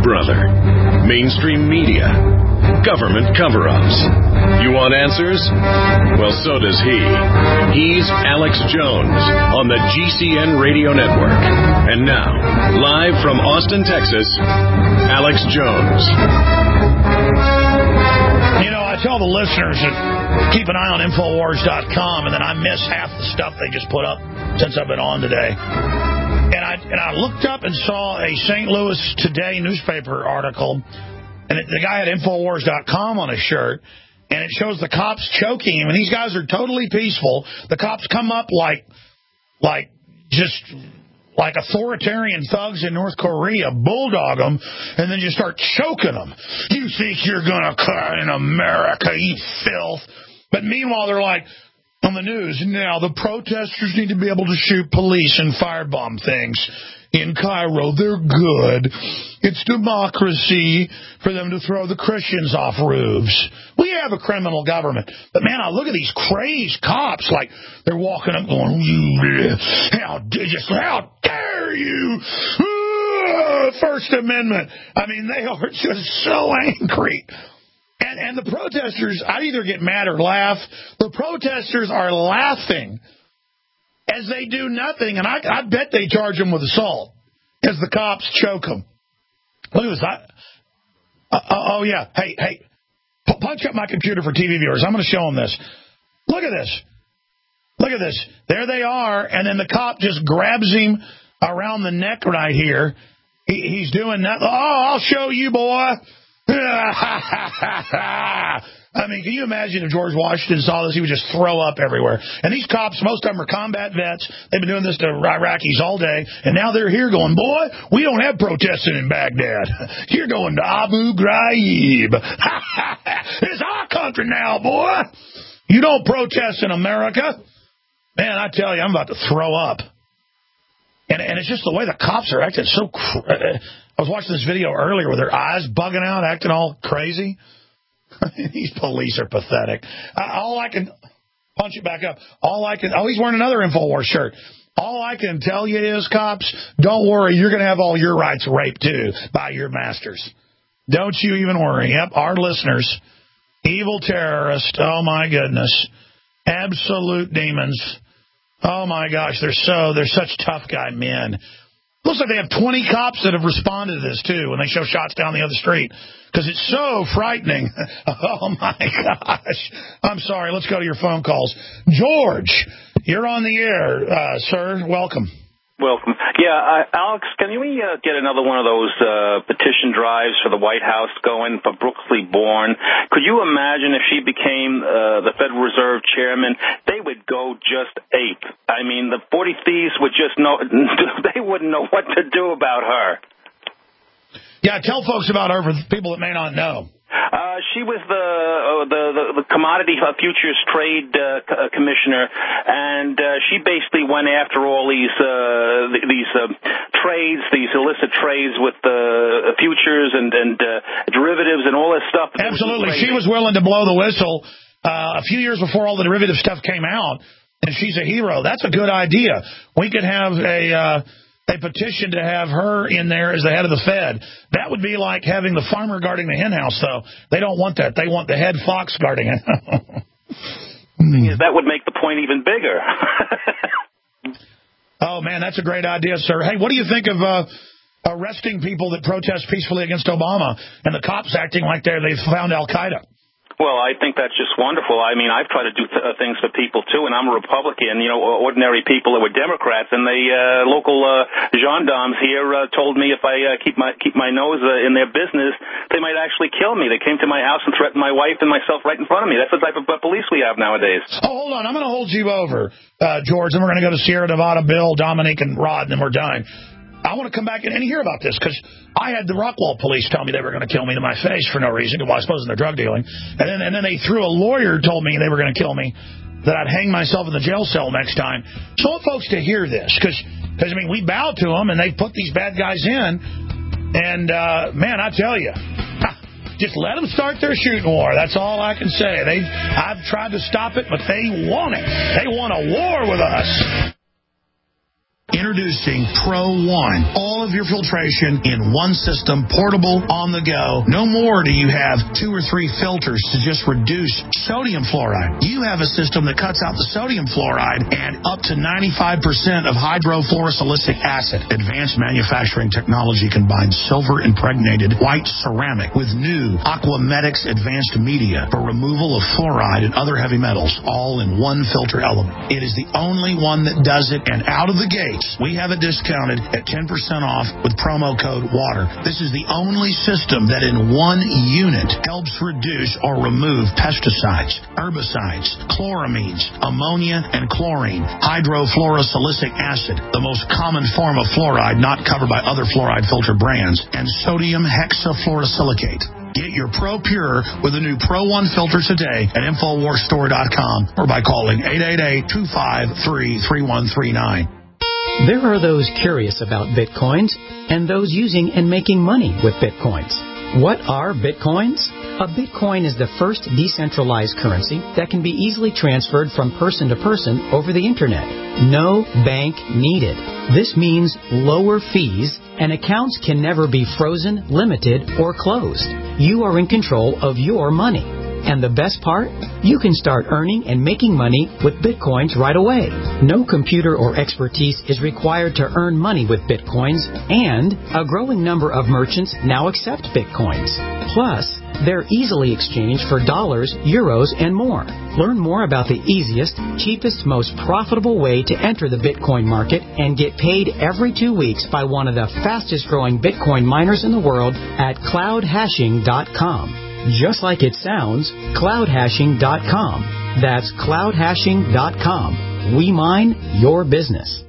brother. Mainstream media. Government cover-ups. You want answers? Well, so does he. He's Alex Jones on the GCN Radio Network. And now, live from Austin, Texas, Alex Jones. You know, I tell the listeners that keep an eye on Infowars.com, and then I miss half the stuff they just put up since I've been on today. And I looked up and saw a St. Louis Today newspaper article, and the guy had Infowars.com on his shirt, and it shows the cops choking him, and these guys are totally peaceful. The cops come up like authoritarian thugs in North Korea, bulldog them, and then just start choking them. You think you're going to cry in America, you filth. But meanwhile, they're like, on the news, now the protesters need to be able to shoot police and firebomb things in Cairo. They're good. It's democracy for them to throw the Christians off roofs. We have a criminal government. But, man, I look at these crazed cops like they're walking up going, how dare you? First Amendment. I mean, they are just so angry. And the protesters, I either get mad or laugh. The protesters are laughing as they do nothing, and I bet they charge them with assault as the cops choke them. Look at this. Oh, yeah. Hey, punch up my computer for TV viewers. I'm going to show them this. Look at this. Look at this. There they are, and then the cop just grabs him around the neck right here. He's doing nothing. Oh, I'll show you, boy. I mean, can you imagine if George Washington saw this? He would just throw up everywhere. And these cops, most of them are combat vets. They've been doing this to Iraqis all day. And now they're here going, boy, we don't have protesting in Baghdad. You're going to Abu Ghraib. It's our country now, boy. You don't protest in America. Man, I tell you, I'm about to throw up. And it's just the way the cops are acting. So I was watching this video earlier with their eyes bugging out, acting all crazy. These police are pathetic. All I can punch it back up. He's wearing another InfoWars shirt. All I can tell you is, cops, don't worry. You're going to have all your rights raped, too, by your masters. Don't you even worry. Yep, our listeners, evil terrorists. Oh, my goodness. Absolute demons. Oh, my gosh, they're such tough guy men. Looks like they have 20 cops that have responded to this, too, when they show shots down the other street, because it's so frightening. Oh, my gosh. I'm sorry. Let's go to your phone calls. George, you're on the air, sir. Welcome. Welcome. Yeah, Alex, can we get another one of those petition drives for the White House going for Brooksley Born? Could you imagine if she became the Federal Reserve chairman? They would go just ape. I mean, the 40 Thieves would just know, they wouldn't know what to do about her. Yeah, tell folks about her for people that may not know. She was the commodity futures trade commissioner, and she basically went after all these trades, these illicit trades with futures and derivatives and all this stuff. Absolutely, she was willing to blow the whistle a few years before all the derivative stuff came out, and she's a hero. That's a good idea. We could have a petition to have her in there as the head of the Fed. That would be like having the farmer guarding the hen house, though. They don't want that. They want the head fox guarding it. That would make the point even bigger. Oh, man, that's a great idea, sir. Hey, what do you think of arresting people that protest peacefully against Obama and the cops acting like they've found Al-Qaeda? Well, I think that's just wonderful. I mean, I've tried to do things for people, too, and I'm a Republican, ordinary people that were Democrats, and the local gendarmes here told me if I keep my nose in their business, they might actually kill me. They came to my house and threatened my wife and myself right in front of me. That's the type of police we have nowadays. Oh, hold on. I'm going to hold you over, George, and we're going to go to Sierra Nevada, Bill, Dominique, and Rod, and then we're done. I want to come back and hear about this, because I had the Rockwall police tell me they were going to kill me to my face for no reason, well, I suppose they're drug dealing. And then they threw a lawyer told me they were going to kill me, that I'd hang myself in the jail cell next time. So I want folks to hear this, because I mean, we bow to them, and they put these bad guys in. And, man, I tell you, just let them start their shooting war. That's all I can say. I've tried to stop it, but they want it. They want a war with us. Introducing Pro One. All of your filtration in one system, portable, on the go. No more do you have 2 or 3 filters to just reduce sodium fluoride. You have a system that cuts out the sodium fluoride and up to 95% of hydrofluorosilicic acid. Advanced manufacturing technology combines silver-impregnated white ceramic with new Aquamedics advanced media for removal of fluoride and other heavy metals, all in one filter element. It is the only one that does it, and out of the gate, we have it discounted at 10% off with promo code WATER. This is the only system that in one unit helps reduce or remove pesticides, herbicides, chloramines, ammonia, and chlorine, hydrofluorosilicic acid, the most common form of fluoride not covered by other fluoride filter brands, and sodium hexafluorosilicate. Get your Pro Pure with the new Pro One filter today at InfoWarsStore.com or by calling 888-253-3139. There are those curious about Bitcoins and those using and making money with Bitcoins. What are Bitcoins? A Bitcoin is the first decentralized currency that can be easily transferred from person to person over the Internet. No bank needed. This means lower fees, and accounts can never be frozen, limited, or closed. You are in control of your money. And the best part? You can start earning and making money with Bitcoins right away. No computer or expertise is required to earn money with Bitcoins, and a growing number of merchants now accept Bitcoins. Plus, they're easily exchanged for dollars, euros, and more. Learn more about the easiest, cheapest, most profitable way to enter the Bitcoin market and get paid every 2 weeks by one of the fastest growing Bitcoin miners in the world at cloudhashing.com. Just like it sounds, cloudhashing.com. That's cloudhashing.com. We mine your business.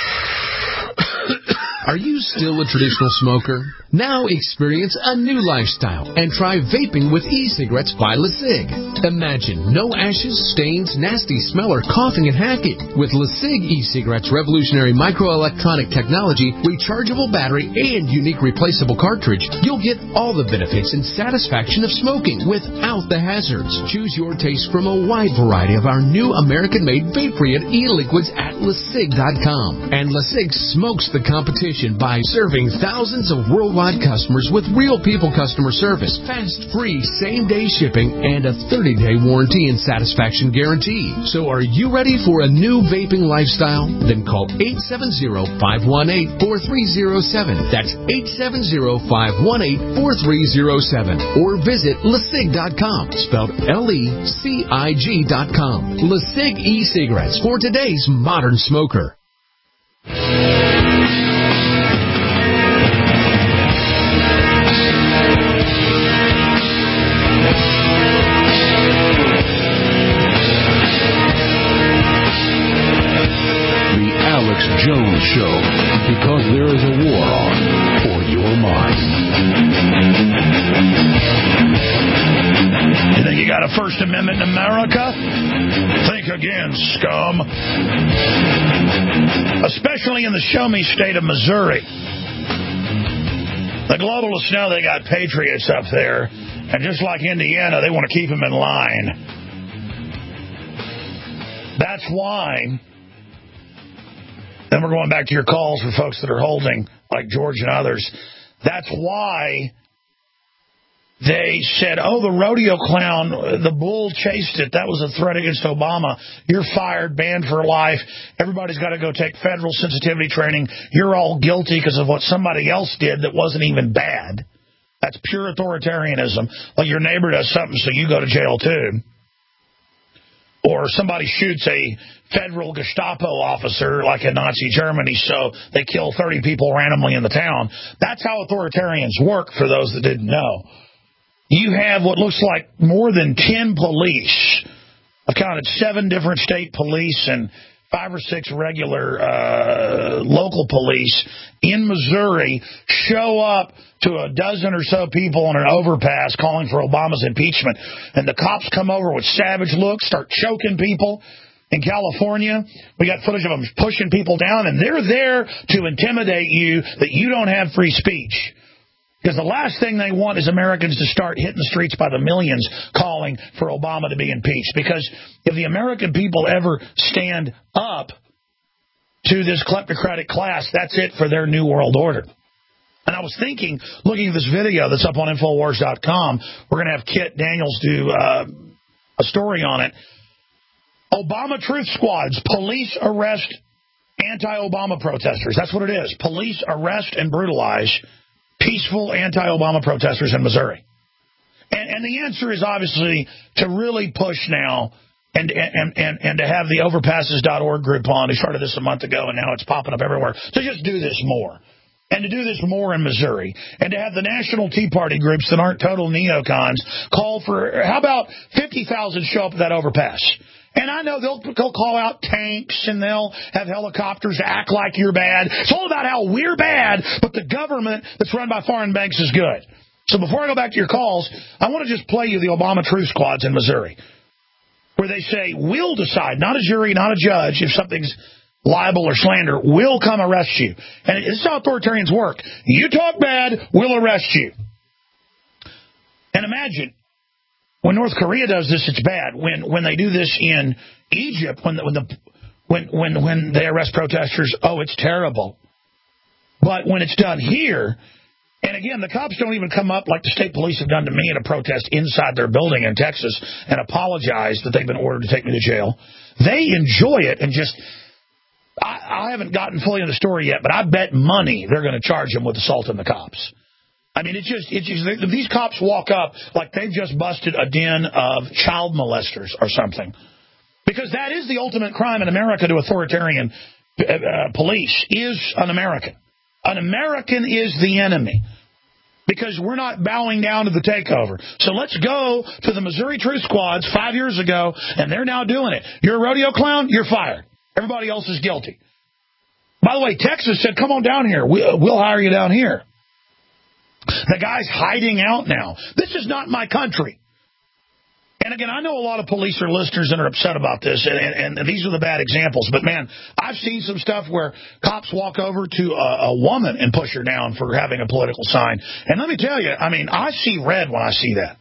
Are you still a traditional smoker? Now experience a new lifestyle and try vaping with e-cigarettes by LeSig. Imagine no ashes, stains, nasty smell, or coughing and hacking. With LeSig e-cigarettes' revolutionary microelectronic technology, rechargeable battery, and unique replaceable cartridge, you'll get all the benefits and satisfaction of smoking without the hazards. Choose your taste from a wide variety of our new American-made vape-free and e-liquids at LeSig.com. And LeSig smokes the competition by serving thousands of worldwide customers with real people customer service, fast, free, same-day shipping, and a 30-day warranty and satisfaction guarantee. So are you ready for a new vaping lifestyle? Then call 870-518-4307. That's 870-518-4307. Or visit LeSig.com, spelled LECIG.com. LeSig e-cigarettes for today's modern smoker. Jones Show, because there is a war on for your mind. You think you got a First Amendment in America? Think again, scum. Especially in the show me state of Missouri. The globalists know they got patriots up there, and just like Indiana, they want to keep them in line. That's why. Then we're going back to your calls for folks that are holding, like George and others. That's why they said, oh, the rodeo clown, the bull chased it. That was a threat against Obama. You're fired, banned for life. Everybody's got to go take federal sensitivity training. You're all guilty because of what somebody else did that wasn't even bad. That's pure authoritarianism. Like your neighbor does something, so you go to jail too. Or somebody shoots a federal Gestapo officer like in Nazi Germany, so they kill 30 people randomly in the town. That's how authoritarians work, for those that didn't know. You have what looks like more than 10 police. I've counted 7 different state police and 5 or 6 regular local police in Missouri show up to a dozen or so people on an overpass calling for Obama's impeachment. And the cops come over with savage looks, start choking people. In California, we got footage of them pushing people down, and they're there to intimidate you that you don't have free speech. Because the last thing they want is Americans to start hitting the streets by the millions calling for Obama to be impeached. Because if the American people ever stand up to this kleptocratic class, that's it for their new world order. And I was thinking, looking at this video that's up on Infowars.com, we're going to have Kit Daniels do a story on it. Obama Truth Squads, police arrest anti-Obama protesters. That's what it is. Police arrest and brutalize peaceful anti-Obama protesters in Missouri. And the answer is obviously to really push now and to have the overpasses.org group on, who started this a month ago, and now it's popping up everywhere, to just do this more. And to do this more in Missouri. And to have the National Tea Party groups that aren't total neocons call for, how about 50,000 show up at that overpass? And I know they'll call out tanks and they'll have helicopters to act like you're bad. It's all about how we're bad, but the government that's run by foreign banks is good. So before I go back to your calls, I want to just play you the Obama Truth Squads in Missouri, where they say, we'll decide, not a jury, not a judge, if something's libel or slander, we'll come arrest you. And this is how authoritarians work. You talk bad, we'll arrest you. And imagine, when North Korea does this, it's bad. When they do this in Egypt, when they arrest protesters, oh, it's terrible. But when it's done here, and again, the cops don't even come up like the state police have done to me at a protest inside their building in Texas and apologize that they've been ordered to take me to jail. They enjoy it and just, I haven't gotten fully into the story yet, but I bet money they're going to charge them with assaulting the cops. I mean, it's just these cops walk up like they've just busted a den of child molesters or something. Because that is the ultimate crime in America to authoritarian police, is an American. An American is the enemy. Because we're not bowing down to the takeover. So let's go to the Missouri Truth Squads 5 years ago, and they're now doing it. You're a rodeo clown, you're fired. Everybody else is guilty. By the way, Texas said, come on down here. We'll hire you down here. The guy's hiding out now. This is not my country. And again, I know a lot of police are listeners and are upset about this, and these are the bad examples. But, man, I've seen some stuff where cops walk over to a woman and push her down for having a political sign. And let me tell you, I mean, I see red when I see that.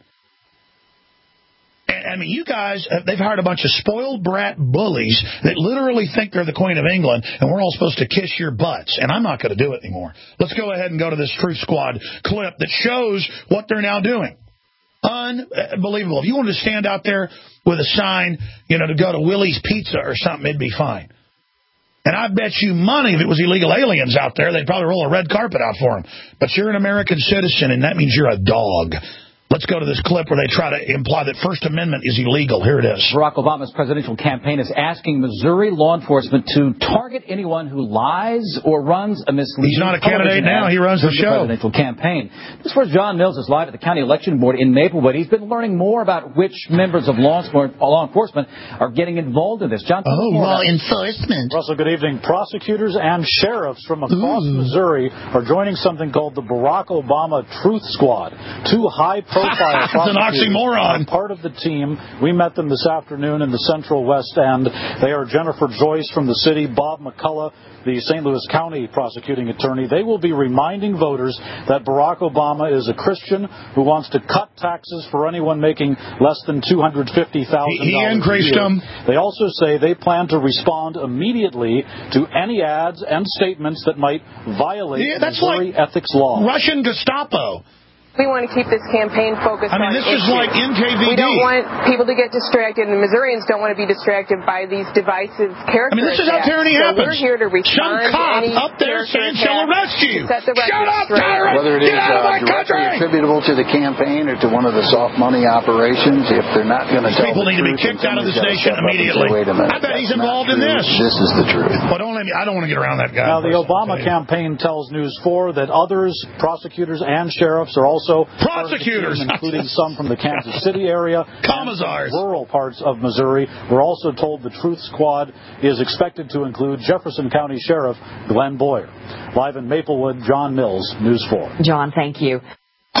And, I mean, you guys, they've hired a bunch of spoiled brat bullies that literally think they're the Queen of England, and we're all supposed to kiss your butts. And I'm not going to do it anymore. Let's go ahead and go to this Truth Squad clip that shows what they're now doing. Unbelievable. If you wanted to stand out there with a sign, to go to Willie's Pizza or something, it'd be fine. And I bet you money if it was illegal aliens out there, they'd probably roll a red carpet out for them. But you're an American citizen, and that means you're a dog. Let's go to this clip where they try to imply that First Amendment is illegal. Here it is. Barack Obama's presidential campaign is asking Missouri law enforcement to target anyone who lies or runs a misleading. He's not a candidate now. He runs the show. Presidential campaign. This is where John Mills is live at the County Election Board in Maplewood. He's been learning more about which members of law enforcement are getting involved in this. John, law enforcement. Russell, good evening. Prosecutors and sheriffs from across Missouri are joining something called the Barack Obama Truth Squad. Two high-profile it's an oxymoron. Part of the team. We met them this afternoon in the Central West End. They are Jennifer Joyce from the city, Bob McCullough, the St. Louis County prosecuting attorney. They will be reminding voters that Barack Obama is a Christian who wants to cut taxes for anyone making less than $250,000 He increased them. They also say they plan to respond immediately to any ads and statements that might violate Missouri ethics law. Russian Gestapo. We want to keep this campaign focused on this is like NKVD. We don't want people to get distracted, and Missourians don't want to be distracted by these divisive characters. This is how tyranny happens. We're here to respond Some cop to any up there saying she'll arrest you. Shut up, tyrant! Whether it is directly attributable to the campaign or to one of the soft money operations, if they're not going to tell people need to be kicked out of the station immediately. I bet he's involved in this. This is the truth. Well, I don't want to get around that guy. Now, the Obama campaign tells News 4 that others, prosecutors and sheriffs, are also including some from the Kansas City area, and rural parts of Missouri. We're also told the Truth Squad is expected to include Jefferson County Sheriff Glenn Boyer. Live in Maplewood, John Mills, News 4. John, thank you. So,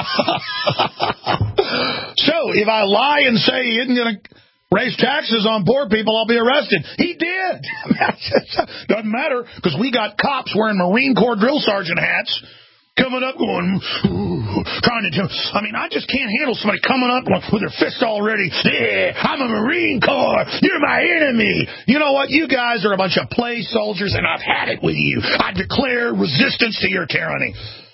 if I lie and say he isn't going to raise taxes on poor people, I'll be arrested. He did. Doesn't matter, because we got cops wearing Marine Corps drill sergeant hats coming up going, trying to do. I mean, I just can't handle somebody coming up with their fist all ready. Yeah, I'm a Marine Corps. You're my enemy. You know what? You guys are a bunch of play soldiers, and I've had it with you. I declare resistance to your tyranny.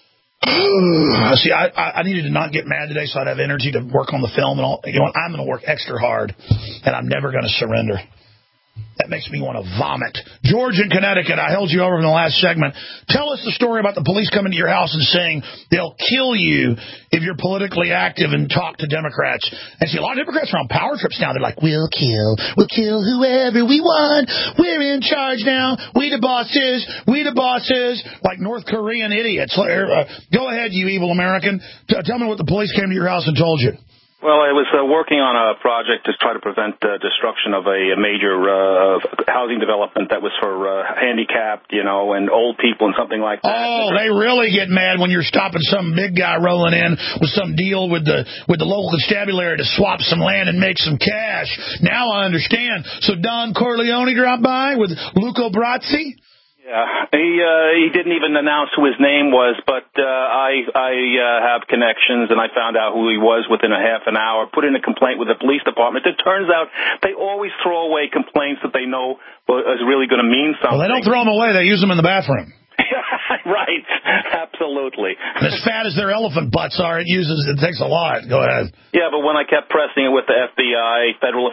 See, I needed to not get mad today so I'd have energy to work on the film and all. You know, I'm going to work extra hard, and I'm never going to surrender. That makes me want to vomit. George in Connecticut, I held you over in the last segment. Tell us the story about the police coming to your house and saying they'll kill you if you're politically active and talk to Democrats. And see, a lot of Democrats are on power trips now. They're like, we'll kill whoever we want. We're in charge now. We the bosses. Like North Korean idiots. Go ahead, you evil American. Tell me what the police came to your house and told you. Well, I was working on a project to try to prevent destruction of a major housing development that was for handicapped, and old people and something like that. Oh, they really get mad when you're stopping some big guy rolling in with some deal with the local constabulary to swap some land and make some cash. Now I understand. So Don Corleone dropped by with Luca Brasi? Yeah, he didn't even announce who his name was, but I have connections, and I found out who he was within a half an hour, put in a complaint with the police department. It turns out they always throw away complaints that they know is really going to mean something. Well, they don't throw them away. They use them in the bathroom. Right, absolutely. And as fat as their elephant butts are, it takes a lot. Go ahead. Yeah, but when I kept pressing it with the FBI, federal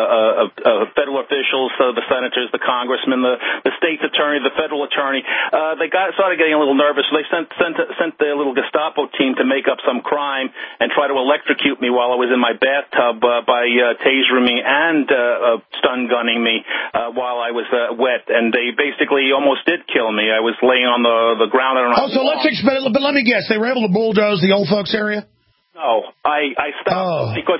officials, the senators, the congressmen, the state's attorney, the federal attorney, they started getting a little nervous. So they sent their little Gestapo team to make up some crime and try to electrocute me while I was in my bathtub by tasering me and stun gunning me while I was wet. And they basically almost did kill me. I was laying on the ground. I don't know. Oh, so but let me guess. They were able to bulldoze the old folks area? No, I stopped because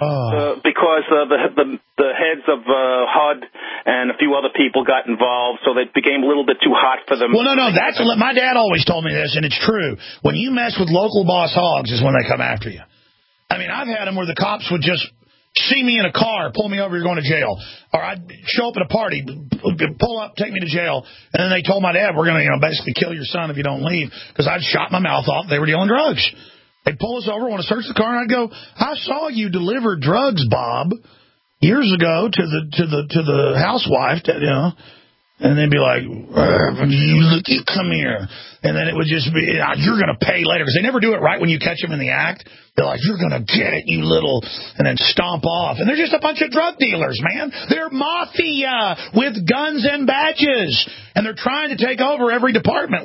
the heads of HUD and a few other people got involved, so they became a little bit too hot for them. Well, no, my dad always told me this, and it's true. When you mess with local boss hogs is when they come after you. I mean, I've had them where the cops would just see me in a car, pull me over, you're going to jail. Or I'd show up at a party, pull up, take me to jail, and then they told my dad, we're going to basically kill your son if you don't leave, because I'd shot my mouth off. They were dealing drugs. They'd pull us over, want to search the car, and I'd go, I saw you deliver drugs, Bob, years ago to the housewife, and they'd be like, come here. And then it would just be, you're going to pay later. Because they never do it right when you catch them in the act. They're like, you're going to get it, you little, and then stomp off. And they're just a bunch of drug dealers, man. They're mafia with guns and badges. And they're trying to take over every department.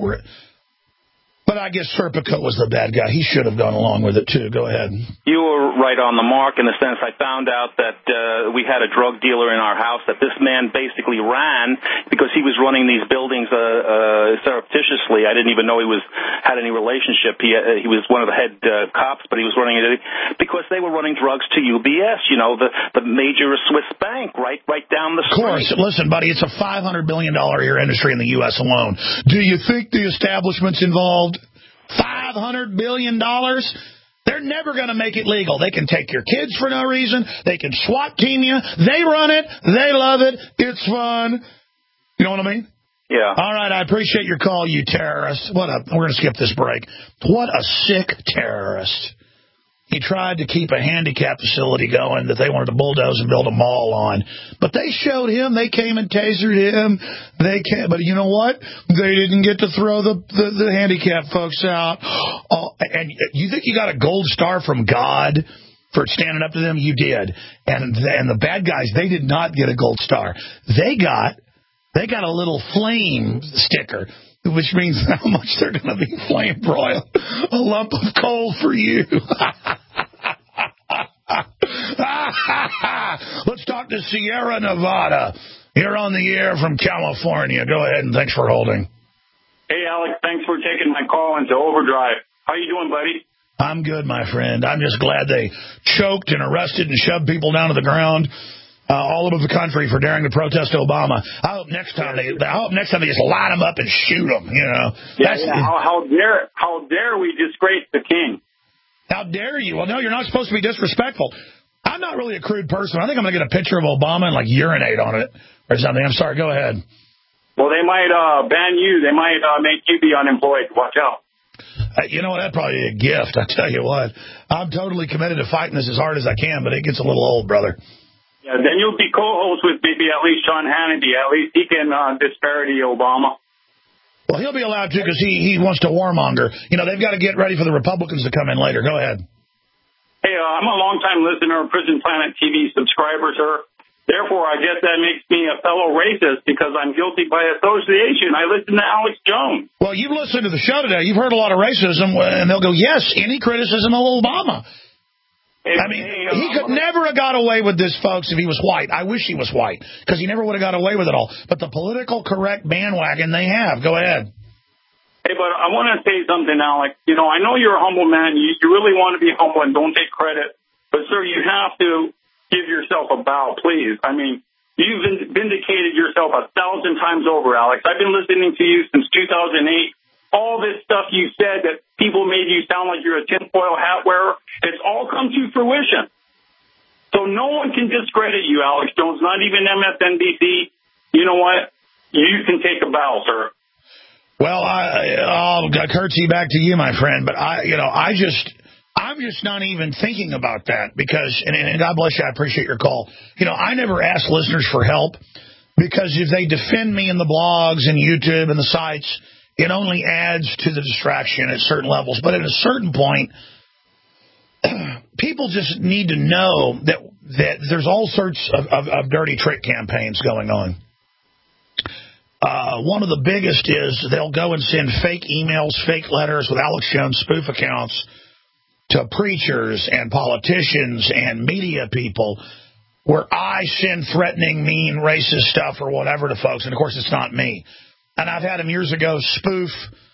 But I guess Serpico was the bad guy. He should have gone along with it, too. Go ahead. You were right on the mark in the sense I found out that we had a drug dealer in our house that this man basically ran because he was running these buildings surreptitiously. I didn't even know he had any relationship. He was one of the head cops, but he was running it because they were running drugs to UBS, the major Swiss bank right down the street. Of course. Listen, buddy, it's a $500 billion a year industry in the U.S. alone. Do you think the establishment's involved? $500 billion? They're never going to make it legal. They can take your kids for no reason. They can SWAT team you. They run it. They love it. It's fun. You know what I mean? Yeah. All right. I appreciate your call, you terrorist. We're going to skip this break. What a sick terrorist. He tried to keep a handicap facility going that they wanted to bulldoze and build a mall on. But they showed him. They came and tasered him. But you know what? They didn't get to throw the handicap folks out. And you think you got a gold star from God for standing up to them? You did. And the bad guys, they did not get a gold star. They got a little flame sticker, which means how much they're going to be flame broiled. A lump of coal for you. Let's talk to Sierra Nevada. You're on the air from California. Go ahead, and thanks for holding. Hey, Alex, thanks for taking my call into Overdrive. How you doing, buddy? I'm good, my friend. I'm just glad they choked and arrested and shoved people down to the ground all over the country for daring to protest Obama. I hope next time they just line them up and shoot them. Yeah. How dare we disgrace the king? How dare you? Well, no, you're not supposed to be disrespectful. I'm not really a crude person. I think I'm going to get a picture of Obama and urinate on it or something. I'm sorry. Go ahead. Well, they might ban you. They might make you be unemployed. Watch out. You know, that'd probably be a gift. I tell you what, I'm totally committed to fighting this as hard as I can, but it gets a little old, brother. Yeah, then you'll be co-host with maybe at least Sean Hannity. At least he can disparity Obama. Well, he'll be allowed to because he wants to warmonger. You know, they've got to get ready for the Republicans to come in later. Go ahead. Hey, I'm a longtime listener of Prison Planet TV subscriber, sir. Therefore, I guess that makes me a fellow racist because I'm guilty by association. I listen to Alex Jones. Well, you've listened to the show today. You've heard a lot of racism, and they'll go, yes, any criticism of Obama. I mean, he could never have got away with this, folks, if he was white. I wish he was white, because he never would have got away with it all. But the political correct bandwagon they have. Go ahead. Hey, but I want to say something, Alex. You know, I know you're a humble man. You really want to be humble and don't take credit. But, sir, you have to give yourself a bow, please. I mean, you've vindicated yourself 1,000 times over, Alex. I've been listening to you since 2008. All this stuff you said that people made you sound like you're a tinfoil hat wearer, it's all come to fruition. So no one can discredit you, Alex Jones, not even MSNBC. You know what? You can take a bow, sir. Well, I'll curtsy back to you, my friend, but I'm just not even thinking about that because, and God bless you, I appreciate your call. You know, I never ask listeners for help because if they defend me in the blogs and YouTube and the sites, it only adds to the distraction at certain levels. But at a certain point, people just need to know that there's all sorts of dirty trick campaigns going on. One of the biggest is they'll go and send fake emails, fake letters with Alex Jones spoof accounts to preachers and politicians and media people where I send threatening, mean, racist stuff or whatever to folks. And, of course, it's not me. And I've had them years ago spoof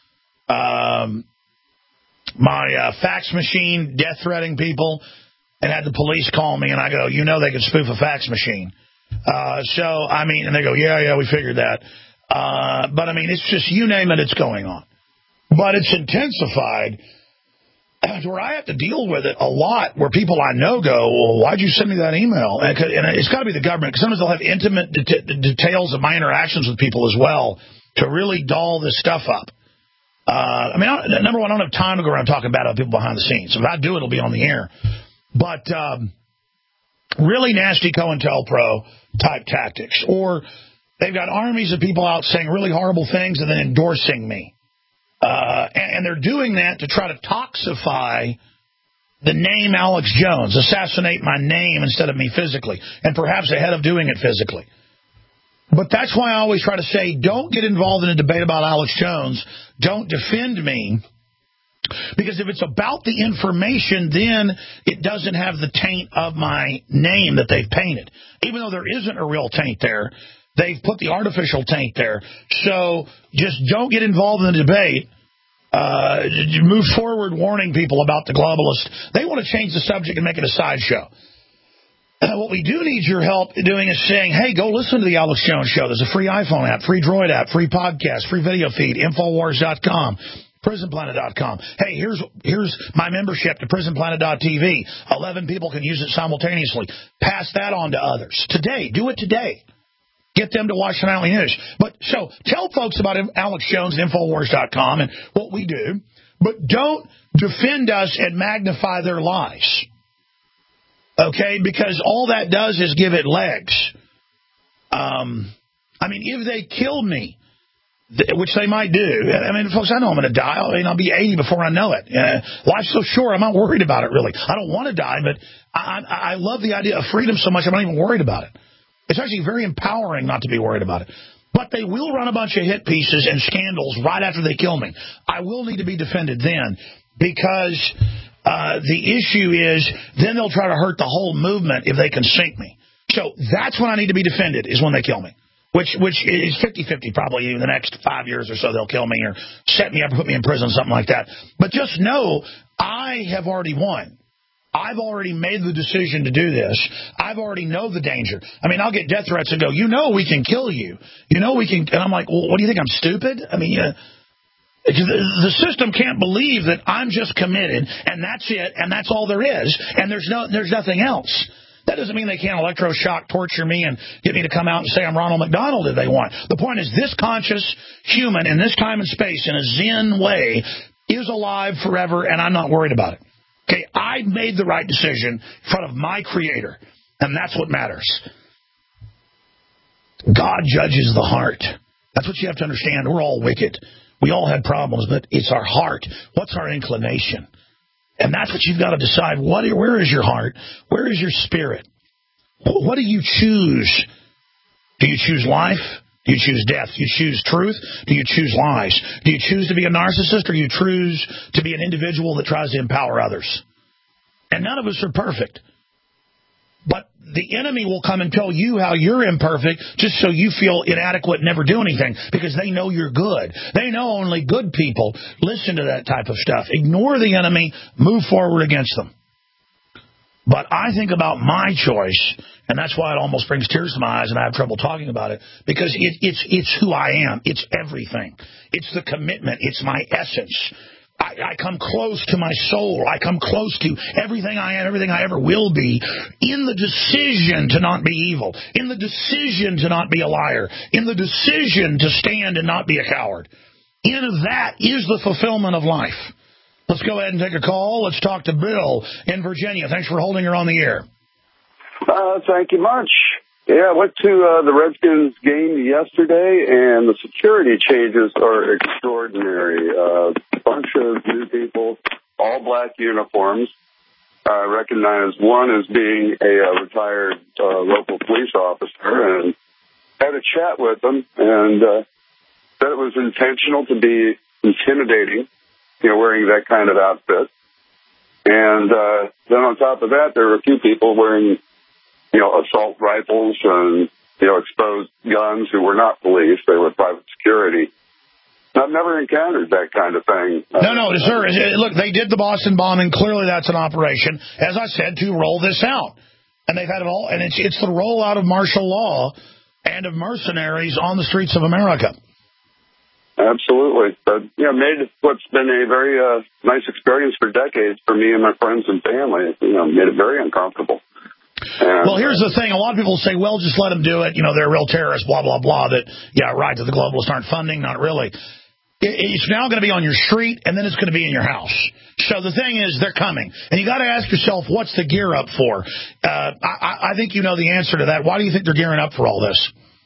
my fax machine, death-threatening people, and had the police call me, and I go, you know they can spoof a fax machine. And they go, yeah, we figured that. But, I mean, it's just, you name it, it's going on. But it's intensified to where I have to deal with it a lot, where people I know go, well, why'd you send me that email? And it's got to be the government, because sometimes they'll have intimate details of my interactions with people as well to really doll this stuff up. Number one, I don't have time to go around talking bad about people behind the scenes. If I do, it'll be on the air. But really nasty COINTELPRO type tactics. Or they've got armies of people out saying really horrible things and then endorsing me. And they're doing that to try to toxify the name Alex Jones, assassinate my name instead of me physically, and perhaps ahead of doing it physically. But that's why I always try to say, don't get involved in a debate about Alex Jones. Don't defend me. Because if it's about the information, then it doesn't have the taint of my name that they've painted. Even though there isn't a real taint there, they've put the artificial taint there. So just don't get involved in the debate. Move forward warning people about the globalists. They want to change the subject and make it a sideshow. What we do need your help doing is saying, hey, go listen to the Alex Jones Show. There's a free iPhone app, free Droid app, free podcast, free video feed, Infowars.com, PrisonPlanet.com. Hey, here's my membership to PrisonPlanet.tv. 11 people can use it simultaneously. Pass that on to others. Today. Do it today. Get them to watch the Nightly News. So tell folks about Alex Jones and Infowars.com and what we do, but don't defend us and magnify their lies. Okay, because all that does is give it legs. If they kill me, which they might do, folks, I know I'm going to die. I'll be 80 before I know it. Life's so short, I'm not worried about it, really. I don't want to die, but I love the idea of freedom so much, I'm not even worried about it. It's actually very empowering not to be worried about it. But they will run a bunch of hit pieces and scandals right after they kill me. I will need to be defended then, because the issue is then they'll try to hurt the whole movement if they can sink me. So that's when I need to be defended, is when they kill me, which is 50-50 probably in the next 5 years or so. They'll kill me or set me up or put me in prison, something like that. But just know I have already won. I've already made the decision to do this. I've already know the danger. I'll get death threats and go, we can kill you. We can. And I'm like, well, what do you think? I'm stupid? The system can't believe that I'm just committed and that's it and that's all there is and there's nothing else. That doesn't mean they can't electroshock, torture me, and get me to come out and say I'm Ronald McDonald if they want. The point is this conscious human in this time and space in a Zen way is alive forever, and I'm not worried about it. Okay, I made the right decision in front of my Creator, and that's what matters. God judges the heart. That's what you have to understand. We're all wicked. We all have problems, but it's our heart. What's our inclination? And that's what you've got to decide. Where is your heart? Where is your spirit? What do you choose? Do you choose life? Do you choose death? Do you choose truth? Do you choose lies? Do you choose to be a narcissist, or do you choose to be an individual that tries to empower others? And none of us are perfect. But the enemy will come and tell you how you're imperfect just so you feel inadequate and never do anything, because they know you're good. They know only good people listen to that type of stuff. Ignore the enemy, move forward against them. But I think about my choice, and that's why it almost brings tears to my eyes, and I have trouble talking about it, because it's who I am. It's everything. It's the commitment. It's my essence. I come close to my soul. I come close to everything I am, everything I ever will be, in the decision to not be evil, in the decision to not be a liar, in the decision to stand and not be a coward. In that is the fulfillment of life. Let's go ahead and take a call. Let's talk to Bill in Virginia. Thanks for holding her on the air. Thank you much. Yeah, I went to the Redskins game yesterday, and the security changes are extraordinary. A bunch of new people, all black uniforms. I recognize one as being a retired local police officer, and had a chat with them, and said it was intentional to be intimidating, wearing that kind of outfit. And then on top of that, there were a few people wearing assault rifles and, exposed guns who were not police. They were private security. I've never encountered that kind of thing. No, sir. Look, they did the Boston bombing. Clearly that's an operation, as I said, to roll this out. And they've had it all. And it's the rollout of martial law and of mercenaries on the streets of America. Absolutely. But, made what's been a very nice experience for decades for me and my friends and family. Made it very uncomfortable. Well, here's the thing. A lot of people say, well, just let them do it. They're real terrorists, blah, blah, blah. That the globalists aren't funding. Not really. It's now going to be on your street, and then it's going to be in your house. So the thing is, they're coming. And you got to ask yourself, what's the gear up for? I think you know the answer to that. Why do you think they're gearing up for all this?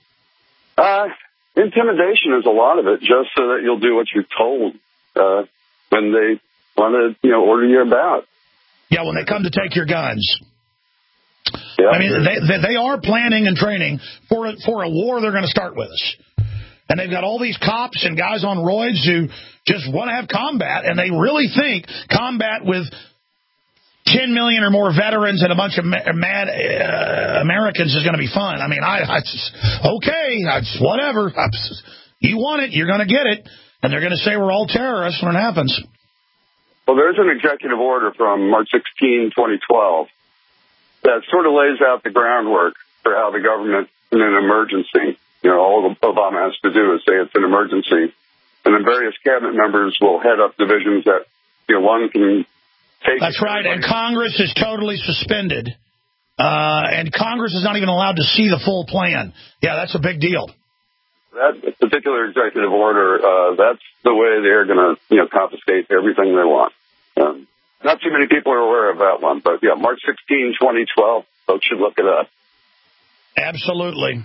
Intimidation is a lot of it, just so that you'll do what you're told when they want to, order you about. Yeah, when they come to take your guns. Yeah. I mean, they are planning and training for a war they're going to start with us. And they've got all these cops and guys on roids who just want to have combat, and they really think combat with 10 million or more veterans and a bunch of mad Americans is going to be fun. I mean, whatever. You want it, you're going to get it. And they're going to say we're all terrorists when it happens. Well, there's an executive order from March 16, 2012. That sort of lays out the groundwork for how the government, in an emergency, all Obama has to do is say it's an emergency. And then various cabinet members will head up divisions that, one can take. That's right, and Congress is totally suspended. And Congress is not even allowed to see the full plan. Yeah, that's a big deal. That particular executive order, that's the way they're going to, confiscate everything they want. Not too many people are aware of that one, but March 16, 2012, folks should look it up. Absolutely.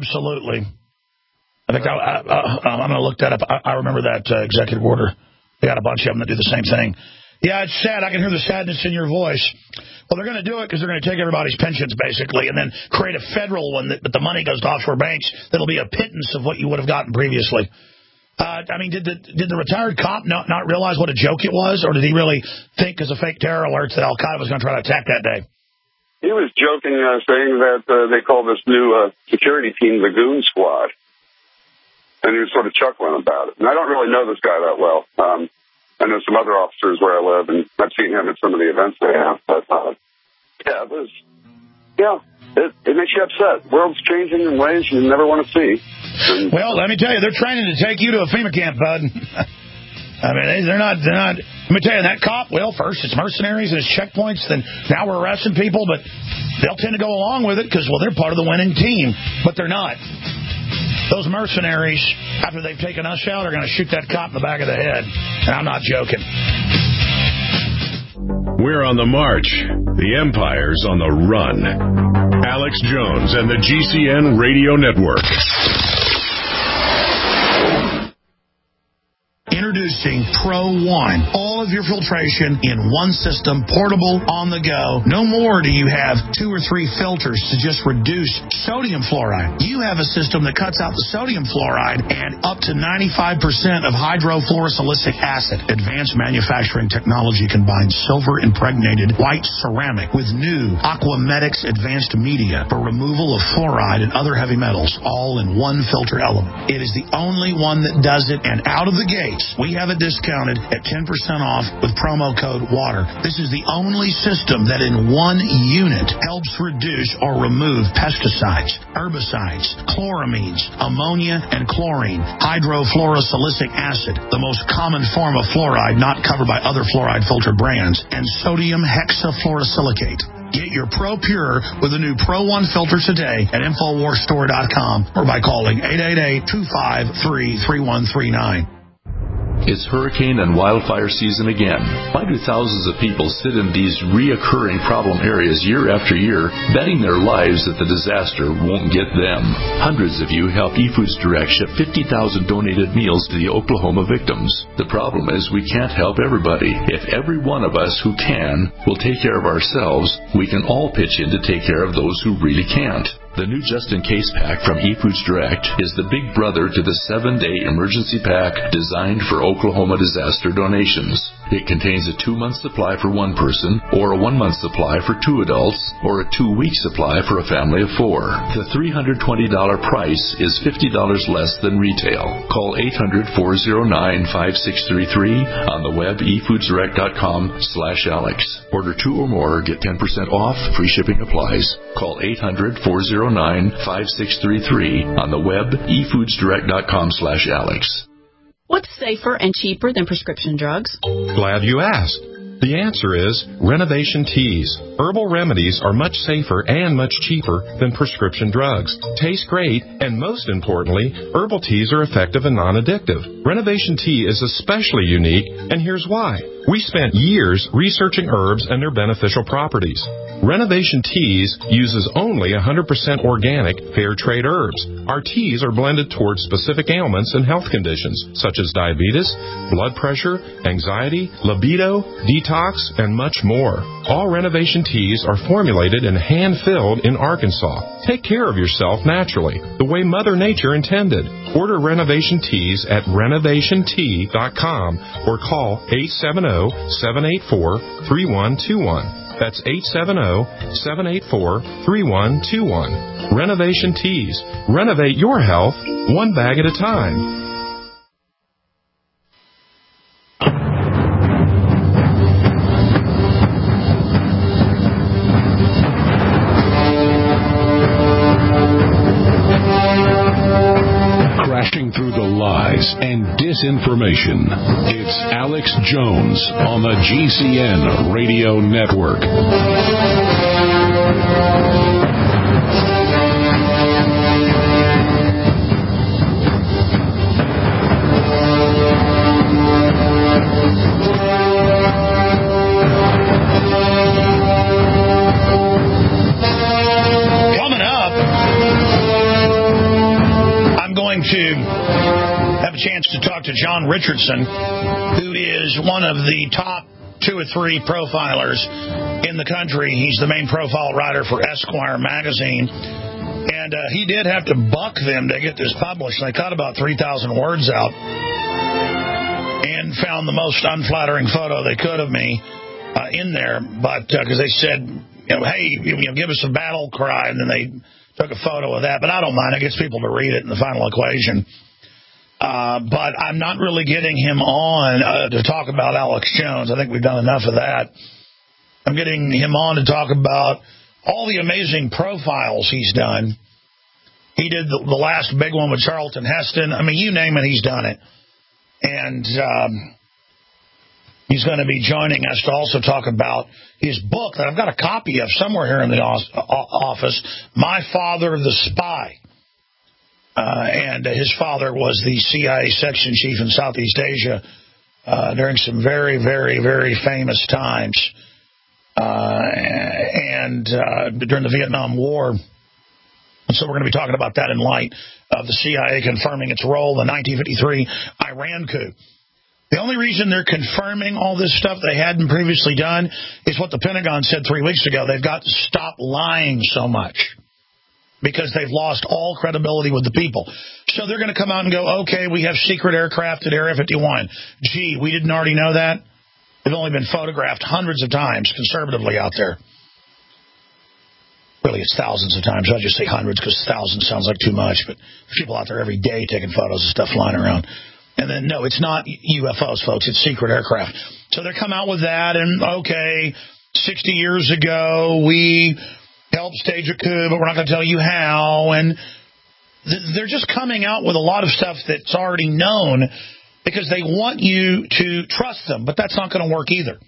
I think I'm going to look that up. I remember that executive order. They got a bunch of them that do the same thing. Yeah, it's sad. I can hear the sadness in your voice. Well, they're going to do it because they're going to take everybody's pensions, basically, and then create a federal one that the money goes to offshore banks that'll be a pittance of what you would have gotten previously. Did the retired cop not realize what a joke it was, or did he really think, because of fake terror alerts, that Al-Qaeda was going to try to attack that day? He was joking, saying that they call this new security team the Goon Squad, and he was sort of chuckling about it. And I don't really know this guy that well. I know some other officers where I live, and I've seen him at some of the events they have. But, it makes you upset. The world's changing in ways you never want to see. Well, let me tell you, they're training to take you to a FEMA camp, bud. I mean, they're not. Let me tell you, that cop, first it's mercenaries and it's checkpoints, then now we're arresting people, but they'll tend to go along with it because, they're part of the winning team, but they're not. Those mercenaries, after they've taken us out, are going to shoot that cop in the back of the head. And I'm not joking. We're on the march. The Empire's on the run. Alex Jones and the GCN Radio Network. Introducing Pro One. All of your filtration in one system, portable, on the go. No more do you have 2 or 3 filters to just reduce sodium fluoride. You have a system that cuts out the sodium fluoride and up to 95% of hydrofluorosilicic acid. Advanced manufacturing technology combines silver-impregnated white ceramic with new Aquamedics advanced media for removal of fluoride and other heavy metals, all in one filter element. It is the only one that does it, and out of the gate, we have it discounted at 10% off with promo code WATER. This is the only system that in one unit helps reduce or remove pesticides, herbicides, chloramines, ammonia, and chlorine, hydrofluorosilicic acid, the most common form of fluoride not covered by other fluoride filter brands, and sodium hexafluorosilicate. Get your Pro Pure with a new Pro One filter today at InfoWarsStore.com or by calling 888-253-3139. It's hurricane and wildfire season again. Why do thousands of people sit in these reoccurring problem areas year after year, betting their lives that the disaster won't get them? Hundreds of you help eFoods Direct ship 50,000 donated meals to the Oklahoma victims. The problem is we can't help everybody. If every one of us who can will take care of ourselves, we can all pitch in to take care of those who really can't. The new just-in-case pack from eFoods Direct is the big brother to the 7-day emergency pack designed for Oklahoma disaster donations. It contains a 2-month supply for one person, or a 1-month supply for 2 adults, or a 2-week supply for a family of 4. The $320 price is $50 less than retail. Call 800-409-5633 on the web efoodsdirect.com/Alex. Order 2 or more, get 10% off, free shipping applies. Call 800-409-5633 on the web efoodsdirect.com/Alex. What's safer and cheaper than prescription drugs? Glad you asked. The answer is Renovation Teas. Herbal remedies are much safer and much cheaper than prescription drugs. Taste great, and most importantly, herbal teas are effective and non-addictive. Renovation Tea is especially unique, and here's why. We spent years researching herbs and their beneficial properties. Renovation Teas uses only 100% organic, fair trade herbs. Our teas are blended towards specific ailments and health conditions, such as diabetes, blood pressure, anxiety, libido, detox, and much more. All Renovation Teas are formulated and hand-filled in Arkansas. Take care of yourself naturally, the way Mother Nature intended. Order Renovation Teas at renovationtea.com or call 870-784-3121. That's 870-784-3121. Renovation Teas. Renovate your health one bag at a time. Crashing through the lies and disinformation. It's Alex Jones on the GCN Radio Network. Coming up, I'm going to have a chance to talk to John Richardson, who is one of the top 2 or 3 profilers in the country. He's the main profile writer for Esquire magazine. And he did have to buck them to get this published. They cut about 3,000 words out and found the most unflattering photo they could of me in there. But because they said, hey, give us a battle cry, and then they took a photo of that. But I don't mind. It gets people to read it in the final equation. But I'm not really getting him on to talk about Alex Jones. I think we've done enough of that. I'm getting him on to talk about all the amazing profiles he's done. He did the last big one with Charlton Heston. I mean, you name it, he's done it. And he's going to be joining us to also talk about his book that I've got a copy of somewhere here in the office, My Father the Spy. and his father was the CIA section chief in Southeast Asia during some very, very, very famous times, and during the Vietnam War. And so we're going to be talking about that in light of the CIA confirming its role in the 1953 Iran coup. The only reason they're confirming all this stuff they hadn't previously done is what the Pentagon said 3 weeks ago. They've got to stop lying so much because they've lost all credibility with the people. So they're going to come out and go, okay, we have secret aircraft at Area 51. Gee, we didn't already know that? They've only been photographed hundreds of times conservatively out there. Really, it's thousands of times. I just say hundreds because thousands sounds like too much, but there's people out there every day taking photos of stuff flying around. And then, no, it's not UFOs, folks. It's secret aircraft. So they come out with that, and, okay, 60 years ago, we helped stage a coup, but we're not going to tell you how. And they're just coming out with a lot of stuff that's already known because they want you to trust them, but that's not going to work either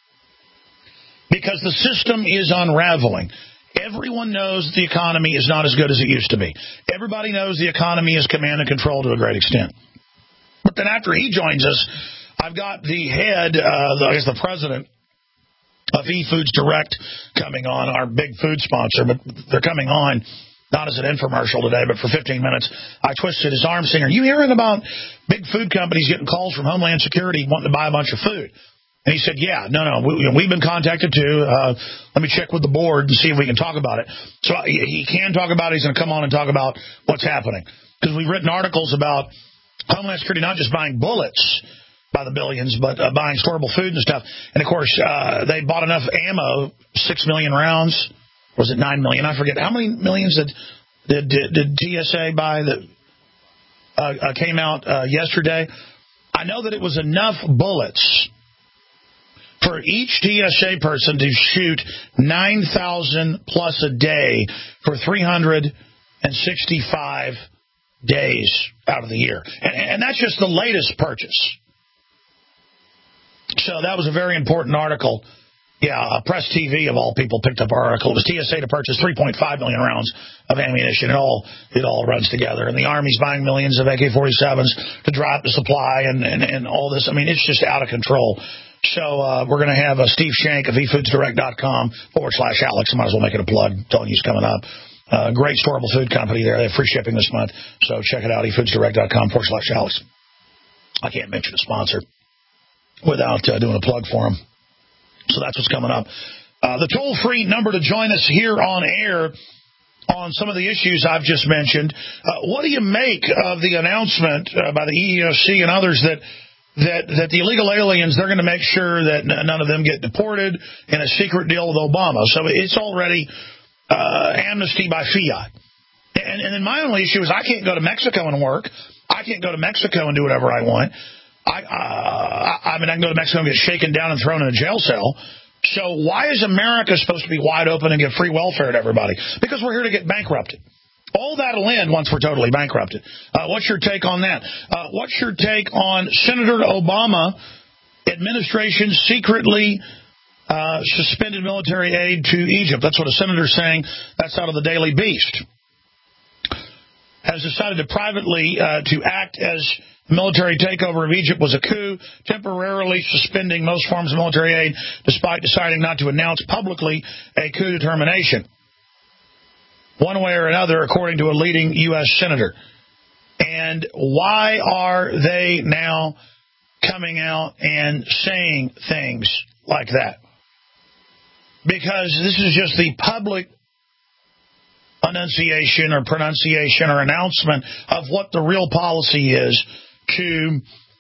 because the system is unraveling. Everyone knows the economy is not as good as it used to be. Everybody knows the economy is command and control to a great extent. But then after he joins us, I've got the head, I guess the president of eFoods Direct coming on, our big food sponsor, but they're coming on not as an infomercial today, but for 15 minutes. I twisted his arm saying, are you hearing about big food companies getting calls from Homeland Security wanting to buy a bunch of food? And he said, yeah, no, we've been contacted too. Let me check with the board and see if we can talk about it. So he can talk about it. He's going to come on and talk about what's happening. Because we've written articles about Homeland Security not just buying bullets by the billions, but buying storable food and stuff. And, of course, they bought enough ammo, 6 million rounds. Was it 9 million? I forget. How many millions did TSA buy that came out yesterday? I know that it was enough bullets for each TSA person to shoot 9,000 plus a day for 365 days out of the year. And that's just the latest purchase. So that was a very important article. Yeah, Press TV, of all people, picked up our article. It was TSA to purchase 3.5 million rounds of ammunition. It all runs together. And the Army's buying millions of AK-47s to drop the supply and all this. I mean, it's just out of control. So we're going to have Steve Shank of eFoodsDirect.com/Alex. I might as well make it a plug. Telling you he's coming up. Great storable food company there. They have free shipping this month. So check it out, eFoodsDirect.com/Alex. I can't mention a sponsor without doing a plug for them. So that's what's coming up. The toll-free number to join us here on air on some of the issues I've just mentioned. What do you make of the announcement by the EEOC and others that the illegal aliens, they're going to make sure that none of them get deported in a secret deal with Obama? So it's already amnesty by fiat. And then my only issue is I can't go to Mexico and work. I can't go to Mexico and do whatever I want. I mean, I can go to Mexico and get shaken down and thrown in a jail cell. So why is America supposed to be wide open and give free welfare to everybody? Because we're here to get bankrupted. All that will end once we're totally bankrupted. What's your take on that? What's your take on Senator Obama administration secretly suspended military aid to Egypt? That's what a senator's saying. That's out of the Daily Beast. Has decided to privately to act as the military takeover of Egypt was a coup, temporarily suspending most forms of military aid despite deciding not to announce publicly a coup determination, one way or another, according to a leading U.S. senator. And why are they now coming out and saying things like that? Because this is just the public enunciation or pronunciation or announcement of what the real policy is, to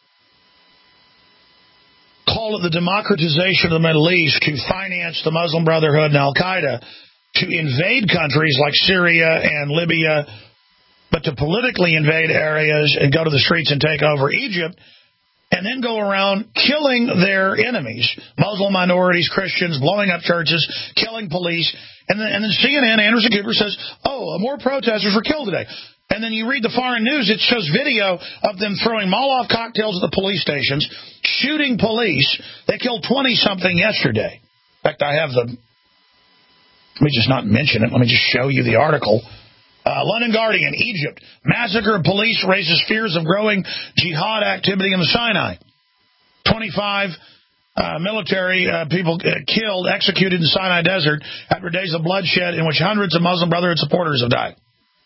call it the democratization of the Middle East, to finance the Muslim Brotherhood and Al-Qaeda, to invade countries like Syria and Libya, but to politically invade areas and go to the streets and take over Egypt, and then go around killing their enemies, Muslim minorities, Christians, blowing up churches, killing police. And then CNN, Anderson Cooper says, more protesters were killed today. And then you read the foreign news, it shows video of them throwing Molotov cocktails at the police stations, shooting police. They killed 20-something yesterday. In fact, I have let me just not mention it. Let me just show you the article. London Guardian, Egypt. Massacre of police raises fears of growing jihad activity in the Sinai. 25 military people killed, executed in Sinai Desert after days of bloodshed in which hundreds of Muslim Brotherhood supporters have died.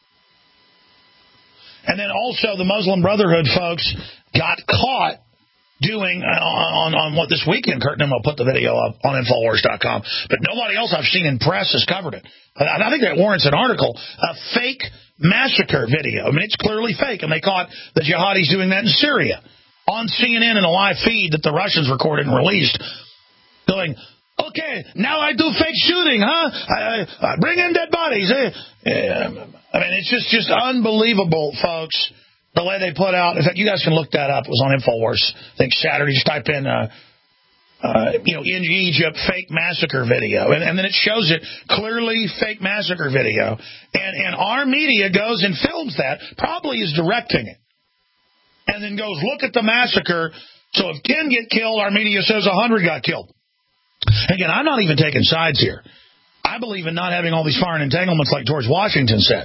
And then also the Muslim Brotherhood folks got caught doing on what this weekend, Kurt and will put the video up on Infowars.com, but nobody else I've seen in press has covered it. And I think that warrants an article, a fake massacre video. I mean, it's clearly fake, and they caught the jihadis doing that in Syria on CNN in a live feed that the Russians recorded and released, going, okay, now I do fake shooting, huh? I bring in dead bodies. I mean, it's just unbelievable, folks, the way they put out. In fact, you guys can look that up. It was on InfoWars, I think Saturday. Just type in, in Egypt, fake massacre video. And then it shows it clearly, fake massacre video. And our media goes and films that, probably is directing it. And then goes, look at the massacre. So if 10 get killed, our media says 100 got killed. Again, I'm not even taking sides here. I believe in not having all these foreign entanglements like George Washington said.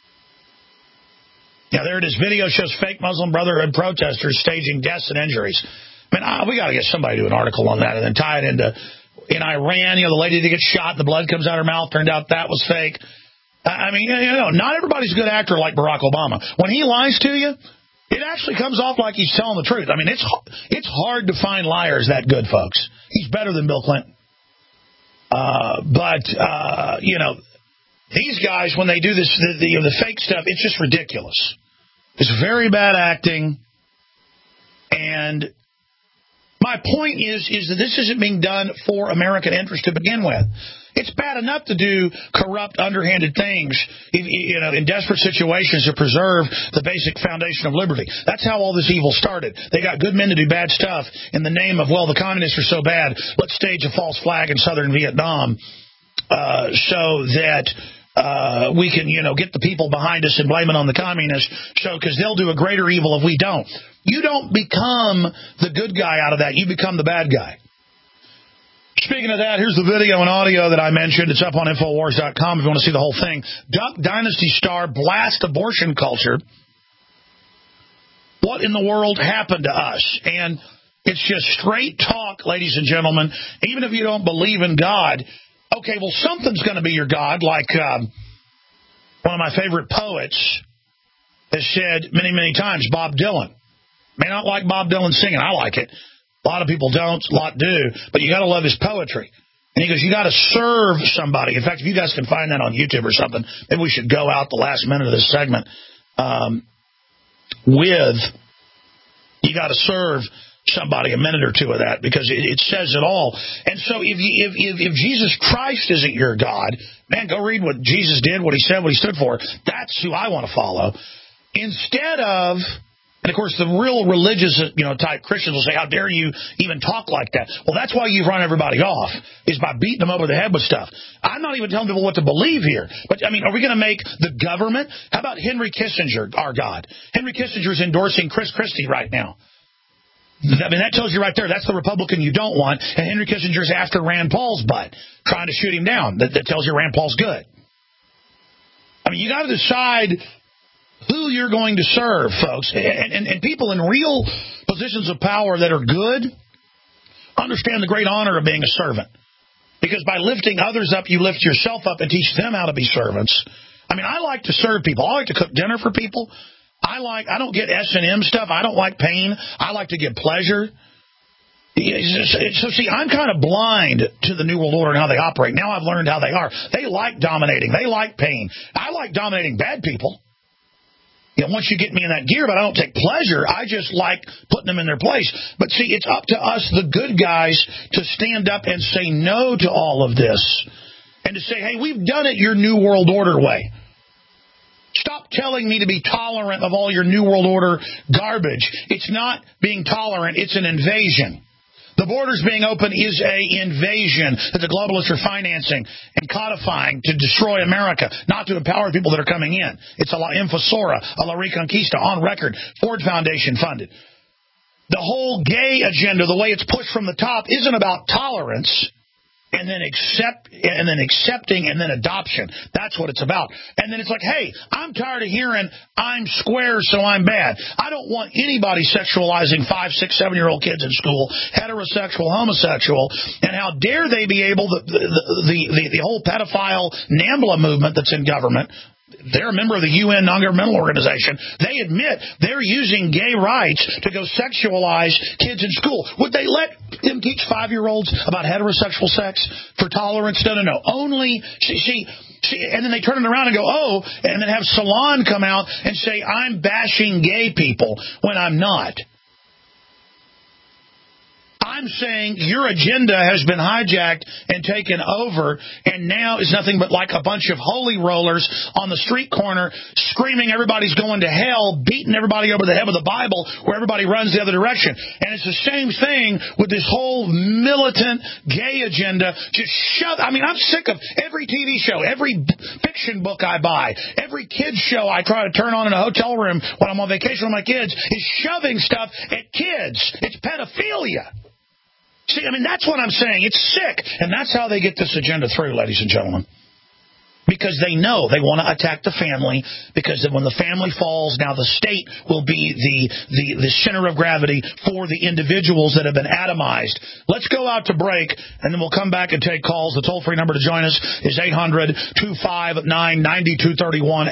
Now, there it is. Video shows fake Muslim Brotherhood protesters staging deaths and injuries. I mean, we got to get somebody to do an article on that and then tie it into, in Iran, the lady that gets shot, the blood comes out her mouth, turned out that was fake. I mean, not everybody's a good actor like Barack Obama. When he lies to you, it actually comes off like he's telling the truth. I mean, it's hard to find liars that good, folks. He's better than Bill Clinton. But these guys, when they do this, the fake stuff, it's just ridiculous. It's very bad acting. And my point is that this isn't being done for American interest to begin with. It's bad enough to do corrupt, underhanded things, in desperate situations to preserve the basic foundation of liberty. That's how all this evil started. They got good men to do bad stuff in the name of, well, the communists are so bad, let's stage a false flag in southern Vietnam so that we can, get the people behind us and blame it on the communists, because they'll do a greater evil if we don't. You don't become the good guy out of that. You become the bad guy. Speaking of that, here's the video and audio that I mentioned. It's up on Infowars.com if you want to see the whole thing. Duck Dynasty star blast abortion culture. What in the world happened to us? And it's just straight talk, ladies and gentlemen. Even if you don't believe in God, okay, well, something's going to be your God, like one of my favorite poets has said many, many times, Bob Dylan. May not like Bob Dylan singing. I like it. A lot of people don't, a lot do, but you got to love his poetry. And he goes, you got to serve somebody. In fact, if you guys can find that on YouTube or something, maybe we should go out the last minute of this segment with, you got to serve somebody, a minute or two of that, because it says it all. And so if Jesus Christ isn't your God, man, go read what Jesus did, what he said, what he stood for. That's who I want to follow. Instead of... And, of course, the real religious, type Christians will say, how dare you even talk like that? Well, that's why you've run everybody off, is by beating them over the head with stuff. I'm not even telling people what to believe here. But, I mean, are we going to make the government? How about Henry Kissinger, our God? Henry Kissinger's endorsing Chris Christie right now. I mean, that tells you right there, that's the Republican you don't want. And Henry Kissinger's after Rand Paul's butt, trying to shoot him down. That tells you Rand Paul's good. I mean, you got to decide who you're going to serve, folks. And people in real positions of power that are good understand the great honor of being a servant. Because by lifting others up, you lift yourself up and teach them how to be servants. I mean, I like to serve people. I like to cook dinner for people. I don't get S&M stuff. I don't like pain. I like to give pleasure. So, see, I'm kind of blind to the New World Order and how they operate. Now I've learned how they are. They like dominating. They like pain. I like dominating bad people. Once you get me in that gear, but I don't take pleasure. I just like putting them in their place. But see, it's up to us, the good guys, to stand up and say no to all of this. And to say, hey, we've done it your New World Order way. Stop telling me to be tolerant of all your New World Order garbage. It's not being tolerant. It's an invasion. The borders being open is an invasion that the globalists are financing and codifying to destroy America, not to empower people that are coming in. It's a la Infosora, a la Reconquista, on record, Ford Foundation funded. The whole gay agenda, the way it's pushed from the top, isn't about tolerance. and then accepting, and then adoption. That's what it's about. And then it's like, hey, I'm tired of hearing I'm square, so I'm bad. I don't want anybody sexualizing 5, 6, 7-year-old kids in school, heterosexual, homosexual, and how dare they be able the whole pedophile NAMBLA movement that's in government. They're a member of the UN non-governmental organization. They admit they're using gay rights to go sexualize kids in school. Would they let them teach 5-year-olds about heterosexual sex for tolerance? No. Only, and then they turn it around and go, oh, and then have Salon come out and say, I'm bashing gay people when I'm not. I'm saying your agenda has been hijacked and taken over, and now is nothing but like a bunch of holy rollers on the street corner screaming everybody's going to hell, beating everybody over the head with the Bible where everybody runs the other direction. And it's the same thing with this whole militant gay agenda. Just I'm sick of every TV show, every fiction book I buy, every kids show I try to turn on in a hotel room when I'm on vacation with my kids is shoving stuff at kids. It's pedophilia. See, that's what I'm saying. It's sick. And that's how they get this agenda through, ladies and gentlemen. Because they know they want to attack the family, because when the family falls, now the state will be the center of gravity for the individuals that have been atomized. Let's go out to break, and then we'll come back and take calls. The toll-free number to join us is 800-259-9231,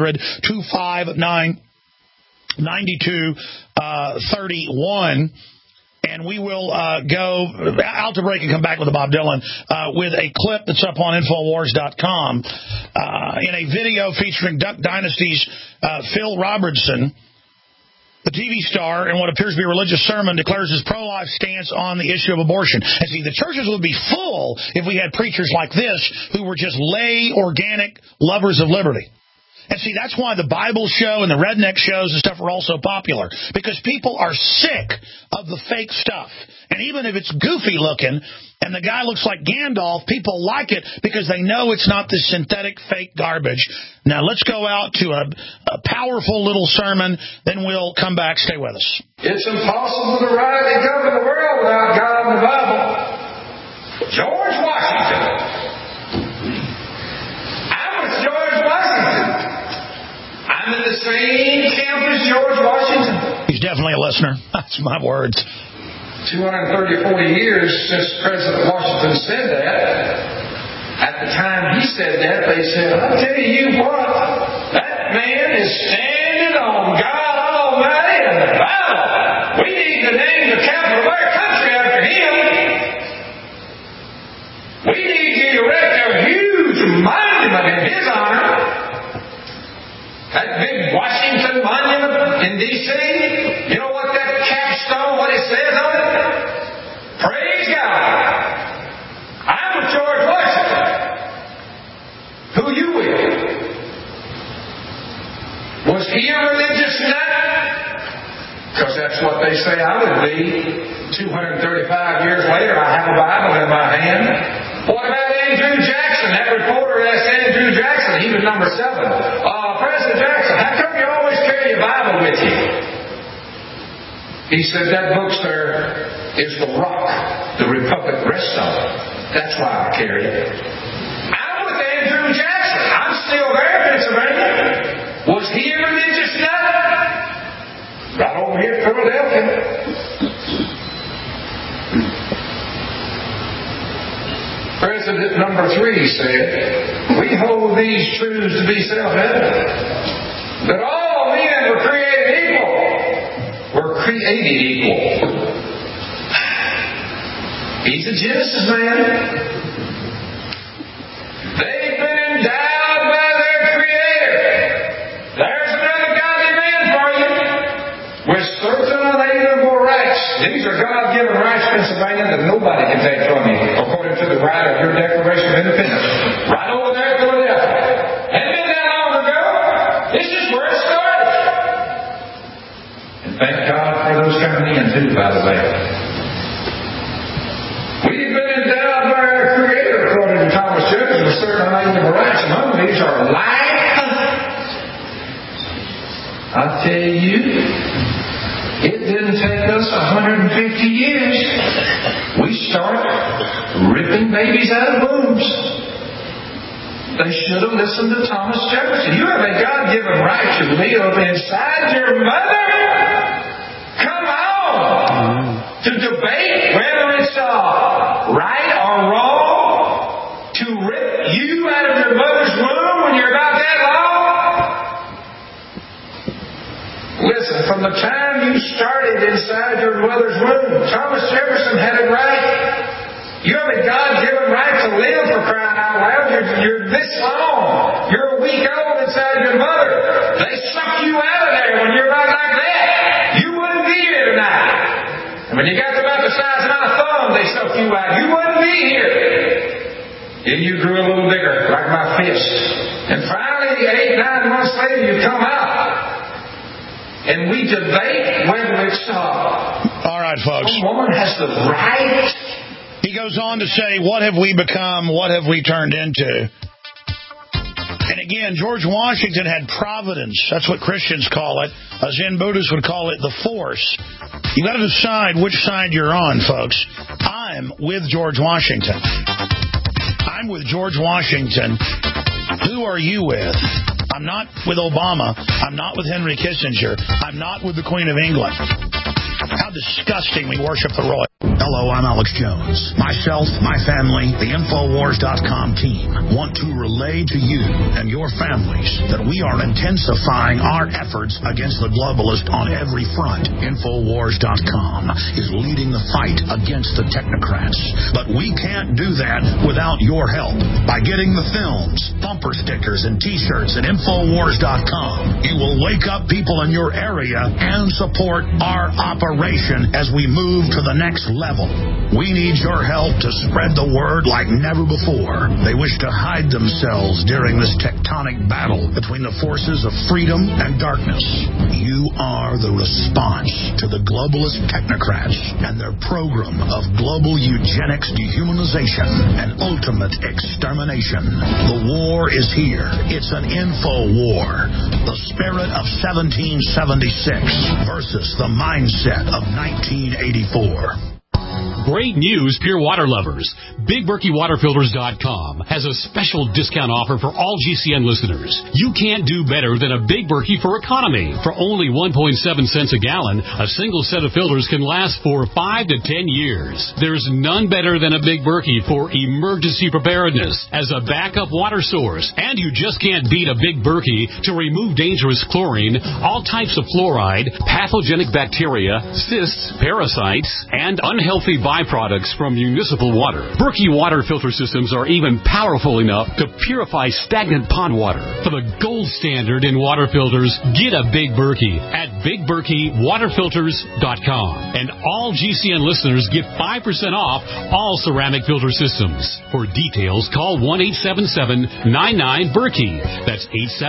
800-259-9231. And we will go out to break and come back with Bob Dylan with a clip that's up on Infowars.com in a video featuring Duck Dynasty's Phil Robertson. The TV star, in what appears to be a religious sermon, declares his pro-life stance on the issue of abortion. And see, the churches would be full if we had preachers like this who were just lay, organic lovers of liberty. And see, that's why the Bible show and the redneck shows and stuff are all so popular. Because people are sick of the fake stuff. And even if it's goofy looking and the guy looks like Gandalf, people like it because they know it's not this synthetic fake garbage. Now, let's go out to a powerful little sermon, then we'll come back. Stay with us. It's impossible to rightly govern the world without God and the Bible. George Washington. I'm in the same camp as George Washington. He's definitely a listener. That's my words. 230, 40 years since President Washington said that. At the time he said that, they said, I'll tell you what, that man is standing on God Almighty and the Bible. We need to name the capital of our country after him. We need to erect a huge monument in his honor. That big Washington Monument in D.C., you know what that capstone, what it says on it? Praise God. I'm with George Washington. Who are you with? Was he a religious nut? Because that's what they say I would be. 235 years later, I have a Bible in my hand. What about Andrew Jackson? That reporter asked Andrew Jackson. He was number 7. President Jackson, how come you always carry your Bible with you? He said, that book, sir, is the rock the Republic rests on. That's why I carry it. I'm with Andrew Jackson. I'm still there in Pennsylvania. Was he a religious nut? Right over here in Philadelphia. President number 3 said, we hold these truths to be self-evident. That all men were created equal. Were created equal. He's a Genesis man. They've been endowed by their Creator. There's another godly man for you. With certain unalienable rights. These are God-given rights, Pennsylvania, that nobody can take from you, according to the right of your Declaration of Independence. Right over there in Philadelphia. Hadn't been that long ago. This is where it started. And thank God for those coming in, too, by the way. We've been endowed by our Creator, according to Thomas Jefferson, with certain unalienable rights. Among these are life. I tell you, it didn't take us 150 years. We started ripping babies out of wombs. They should have listened to Thomas Jefferson. You have a God-given right to live inside your mother. Come on. To debate whether it's right or wrong to rip you out of your mother's womb when you're about that long. Listen, from the time you started inside your mother's womb, Thomas Jefferson had it right. You have a God-given right to live, for crying out loud. You're this long. You're a week old inside your mother. They suck you out of there when you're about like that. You wouldn't be here tonight. And when you got about the size of my thumb, they suck you out. You wouldn't be here. Then you grew a little bigger, like my fist. And finally, 8-9 months later, you come out. And we debate whether it's all right, folks. A woman has the right. He goes on to say, what have we become? What have we turned into? And again, George Washington had providence. That's what Christians call it. Zen Buddhists would call it the force. You got to decide which side you're on, folks. I'm with George Washington. I'm with George Washington. Who are you with? I'm not with Obama. I'm not with Henry Kissinger. I'm not with the Queen of England. How disgusting we worship the royal. Hello, I'm Alex Jones. Myself, my family, the Infowars.com team want to relay to you and your families that we are intensifying our efforts against the globalist on every front. Infowars.com is leading the fight against the technocrats. But we can't do that without your help. By getting the films, bumper stickers, and T-shirts at Infowars.com, you will wake up people in your area and support our operation as we move to the next level. We need your help to spread the word like never before. They wish to hide themselves during this tectonic battle between the forces of freedom and darkness. You are the response to the globalist technocrats and their program of global eugenics, dehumanization, and ultimate extermination. The war is here. It's an info war. The spirit of 1776 versus the mindset of 1984. Great news, pure water lovers. BigBerkeyWaterFilters.com has a special discount offer for all GCN listeners. You can't do better than a Big Berkey for economy. For only 1.7 cents a gallon, a single set of filters can last for 5 to 10 years. There's none better than a Big Berkey for emergency preparedness as a backup water source. And you just can't beat a Big Berkey to remove dangerous chlorine, all types of fluoride, pathogenic bacteria, cysts, parasites, and unhealthy byproducts from municipal water. Berkey water filter systems are even powerful enough to purify stagnant pond water. For the gold standard in water filters, get a Big Berkey at BigBerkeyWaterFilters.com. And all GCN listeners get 5% off all ceramic filter systems. For details, call 1-877-99-BERKEY. That's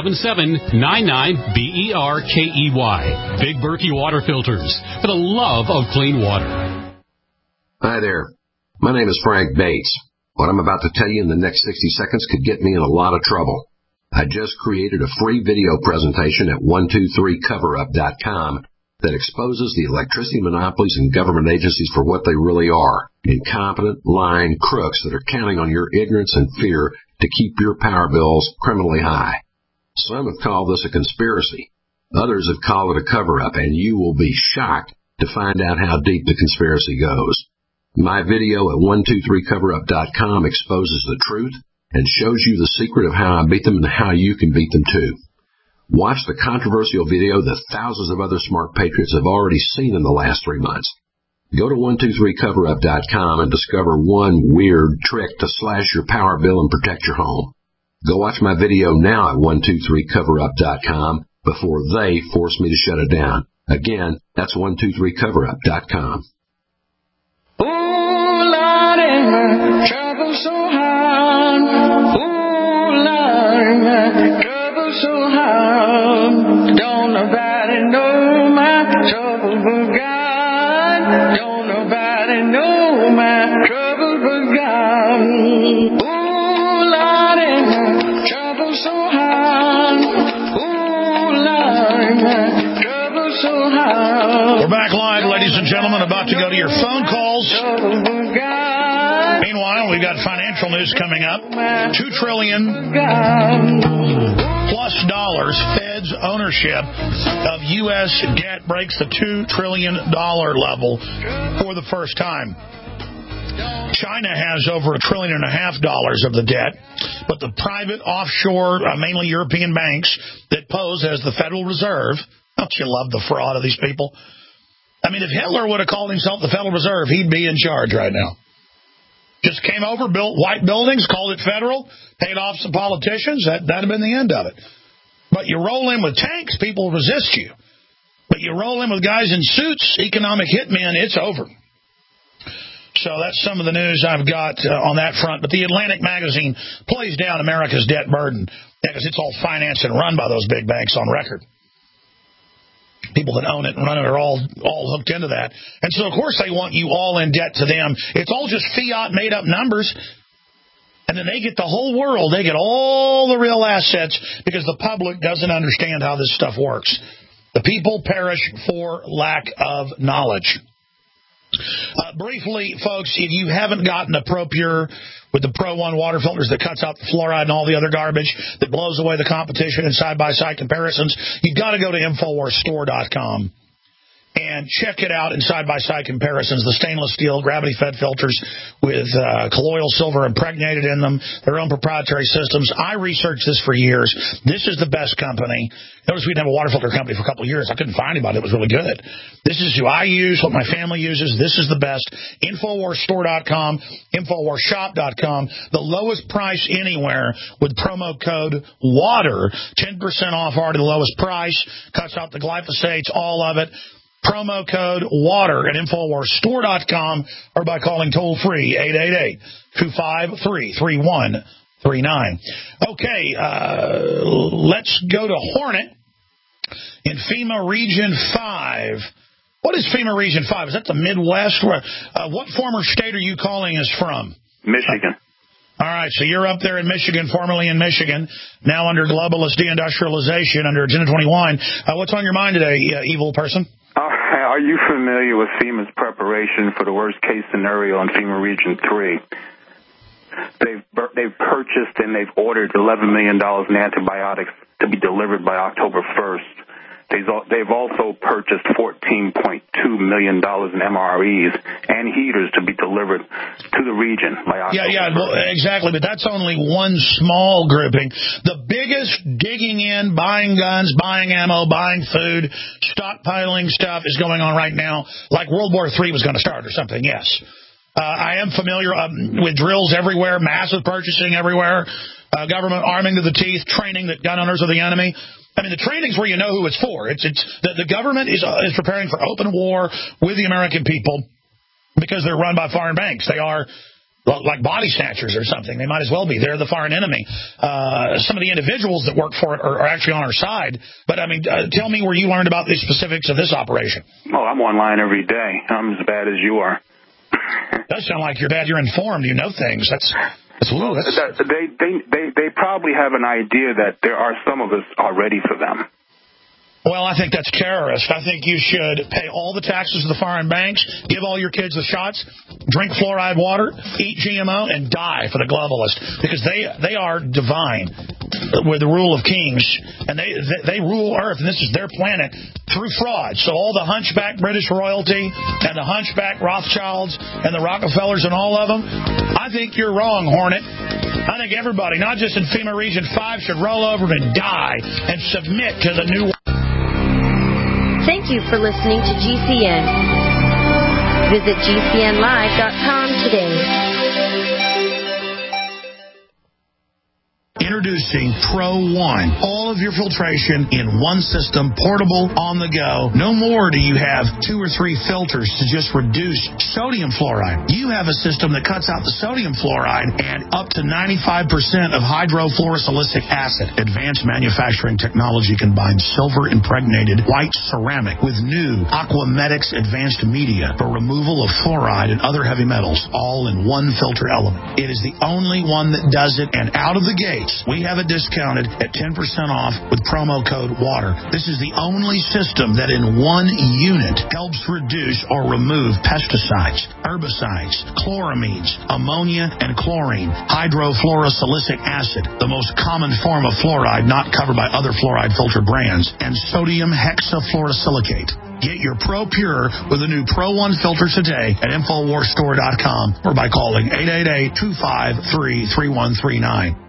877-99-BERKEY. Big Berkey Water Filters, for the love of clean water. Hi there. My name is Frank Bates. What I'm about to tell you in the next 60 seconds could get me in a lot of trouble. I just created a free video presentation at 123coverup.com that exposes the electricity monopolies and government agencies for what they really are. Incompetent, lying crooks that are counting on your ignorance and fear to keep your power bills criminally high. Some have called this a conspiracy. Others have called it a cover-up, and you will be shocked to find out how deep the conspiracy goes. My video at 123coverup.com exposes the truth and shows you the secret of how I beat them and how you can beat them too. Watch the controversial video that thousands of other smart patriots have already seen in the last 3 months. Go to 123coverup.com and discover one weird trick to slash your power bill and protect your home. Go watch my video now at 123coverup.com before they force me to shut it down. Again, that's 123coverup.com. Trouble so hard, oh Lord, my trouble so hard. Don't nobody know my trouble but God. Don't nobody know my trouble but God. Oh Lord, my trouble so hard, oh Lord, my trouble so hard. We're back live, ladies and gentlemen, about to go to your phone calls. Meanwhile, we've got financial news coming up. $2 trillion plus dollars. Fed's ownership of U.S. debt breaks the $2 trillion level for the first time. China has over $1.5 trillion of the debt, but the private offshore, mainly European banks that pose as the Federal Reserve, don't you love the fraud of these people? I mean, if Hitler would have called himself the Federal Reserve, he'd be in charge right now. Just came over, built white buildings, called it federal, paid off some politicians. That'd have been the end of it. But you roll in with tanks, people resist you. But you roll in with guys in suits, economic hitmen, it's over. So that's some of the news I've got on that front. But the Atlantic magazine plays down America's debt burden because it's all financed and run by those big banks on record. People that own it and run it are all hooked into that. And so, of course, they want you all in debt to them. It's all just fiat made-up numbers. And then they get the whole world. They get all the real assets because the public doesn't understand how this stuff works. The people perish for lack of knowledge. Briefly, folks, if you haven't gotten a ProPure with the Pro One water filters that cuts out the fluoride and all the other garbage that blows away the competition and side-by-side comparisons, you've got to go to InfoWarsStore.com and check it out in side-by-side comparisons. The stainless steel gravity-fed filters with colloidal silver impregnated in them, their own proprietary systems. I researched this for years. This is the best company. Notice we didn't have a water filter company for a couple of years. I couldn't find anybody that was really good. This is who I use, what my family uses. This is the best. InfoWarsStore.com, InfoWarsShop.com. The lowest price anywhere with promo code WATER. 10% off already the lowest price. Cuts out the glyphosates, all of it. Promo code WATER at InfoWarsStore.com or by calling toll-free 888-253-3139. Okay, let's go to Hornet in FEMA Region 5. What is FEMA Region 5? Is that the Midwest? What former state are you calling us from? Michigan. All right, so you're up there in Michigan, formerly in Michigan, now under globalist deindustrialization, under Agenda 21. What's on your mind today, evil person? Are you familiar with FEMA's preparation for the worst-case scenario in FEMA Region 3? They've purchased and they've ordered $11 million in antibiotics to be delivered by October 1st. They've also purchased $14.2 million in MREs and heaters to be delivered to the region by October 1st. Well, exactly, but that's only one small grouping. The biggest digging in, buying guns, buying ammo, buying food, stockpiling stuff is going on right now, like World War III was going to start or something, yes. I am familiar with drills everywhere, massive purchasing everywhere, government arming to the teeth, training that gun owners are the enemy. I mean, the training's where you know who it's for. The government is preparing for open war with the American people because they're run by foreign banks. They are like body snatchers or something. They might as well be. They're the foreign enemy. Some of the individuals that work for it are actually on our side. But, I mean, tell me where you learned about the specifics of this operation. Oh, I'm online every day. I'm as bad as you are. It does sound like you're bad. You're informed. You know things. They probably have an idea that there are some of us already for them. Well, I think that's terrorist. I think you should pay all the taxes to the foreign banks, give all your kids the shots, drink fluoride water, eat GMO, and die for the globalists because they are divine with the rule of kings, and they rule Earth, and this is their planet through fraud. So all the hunchback British royalty and the hunchback Rothschilds and the Rockefellers and all of them, I think you're wrong, Hornet. I think everybody, not just in FEMA Region 5, should roll over and die and submit to the new. Thank you for listening to GCN. Visit GCNlive.com today. Introducing Pro One. All of your filtration in one system, portable, on the go. No more do you have 2 or 3 filters to just reduce sodium fluoride. You have a system that cuts out the sodium fluoride and up to 95% of hydrofluorosilicic acid. Advanced manufacturing technology combines silver-impregnated white ceramic with new Aquamedics advanced media for removal of fluoride and other heavy metals, all in one filter element. It is the only one that does it, and out of the gates, We have it discounted at 10% off with promo code WATER. This is the only system that in one unit helps reduce or remove pesticides, herbicides, chloramines, ammonia, and chlorine, hydrofluorosilicic acid, the most common form of fluoride not covered by other fluoride filter brands, and sodium hexafluorosilicate. Get your Pro Pure with the new Pro 1 filter today at InfoWarsStore.com or by calling 888-253-3139.